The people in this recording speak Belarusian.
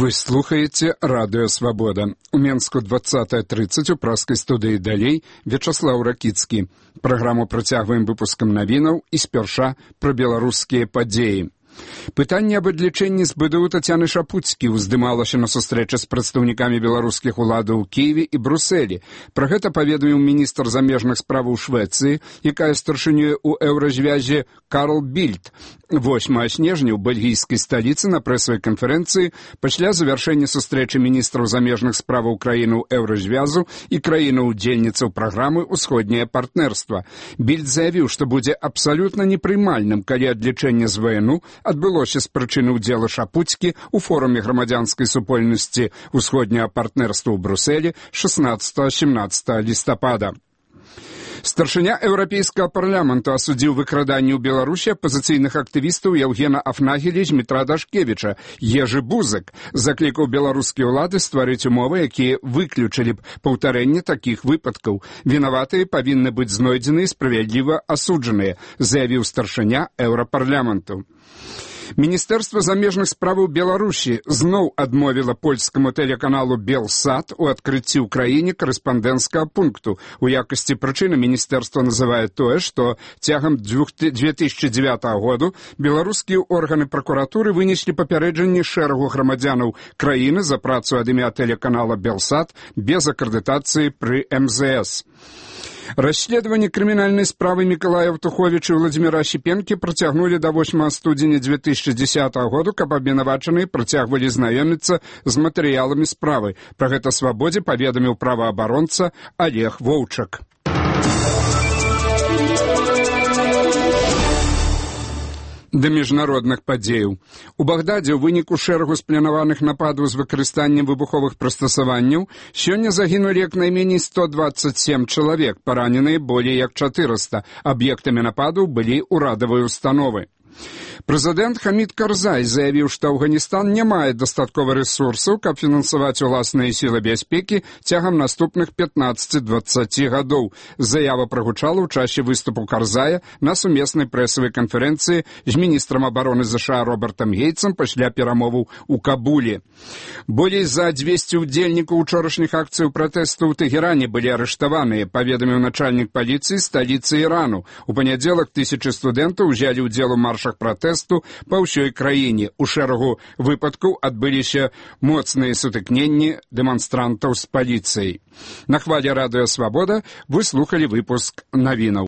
Вы слухаеце радыё «Свабода». У Менску 20:30 у праскай студыі «Далей» Вячаслаў Ракіцкі. Праграму працягваем выпускам навінаў і спярша пра беларускія падзеі. Пытанне аб адлічэнні СБДУ Тацяны Шапуцкі ўздымалася на сустрэчы з прадстаўнікамі беларускіх уладаў у Кіеве і Брусэлі. Пра гэта паведаміў міністр замежных справаў Швецыі, якая старшынюе ў еўразвязе Карл Більд. 8 снежня ў бельгійскай сталіцы на прэсавай канферэнцыі пасля завяршэння сустрэчы міністраў замежных справаў краінаў еўразвязу і краінаў-удзельніцаў праграмы «Усходняе партнерства». Більд заявіў, што будзе абсалютна непрымальным, калі адлічэнне з ВНУ адбылося з прычыны ўдзелу Шапуцкі ў форуме грамадзянскай супольнасці «Усходняе партнерства» ў Брусэлі 16-17 лістапада. Старшыня Еўрапейскага парламенту асудзіў выкраданне ў Беларусі апазіцыйных актывістаў Яўгена Афнагеля і Дмітра Дашкевіча. Ежы Бузак заклікаў беларускія ўлады стварыць умовы, якія выключылі б паўтарэнне такіх выпадкаў. Вінаватыя павінны быць знойдзены і справядліва асуджаныя, заявіў старшыня Еўрапарламенту. Міністэрства замежных справаў Беларусі зноў адмовіла польскаму тэлеканалу «Белсат» у адкрыцці ў краіне карэспандэнцкага пункту. У якасці прычыны міністэрства называе тое, што цягам 2009 году беларускія органы пракуратуры вынеслі папярэджанне шэрагу грамадзянаў краіны за працу ад імя тэлеканала «Белсат» без акрэдытацыі пры МЗС. Расследаванне крымінальнай справы Мікалая Аўтуховіча і Владзіміра Асіпенкі працягнулі да 8 студзеня 2010 году, каб абвінавачаныя працягвалі знаёміцца з матэрыяламі справы. Пра гэта «Свабодзе» паведаміў праваабаронца Олег Воўчак. Да міжнародных падзеяў. У Багдадзе ў выніку шэрагу спланаваных нападаў з выкарыстаннем выбуховых прыстасаванняў сёння загінулі як найменей 127 чалавек, параненыя болей як 400. Аб'ектамі нападаў былі ўрадавыя установы. Прэзідэнт Хамід Карзай заявіў, што Афганістан не мае дастаткова рэсурсаў, каб фінансаваць уласныя сілы бяспекі цягам наступных 15-20 гадоў. Заява прагучала ў часе выступу Карзая на сумеснай прэсавай канферэнцыі з міністрам абароны ЗША Робертам Гейтсам пасля перамоваў у Кабуле. Болей за 200 удзельнікаў учорашніх акцый пратэсту ў Тэгеране былі арыштаваныя, паведаміў начальнік паліцыі сталіцы Ірану. У панядзелак тысячы студэнтаў узялі ўдзел у маршах пратэсту па ўсёй краіне. У шэрагу выпадкаў адбыліся моцныя сутыкненні дэманстрантаў з паліцыяй. На хвале радыё «Свабода» вы слухалі выпуск навінаў.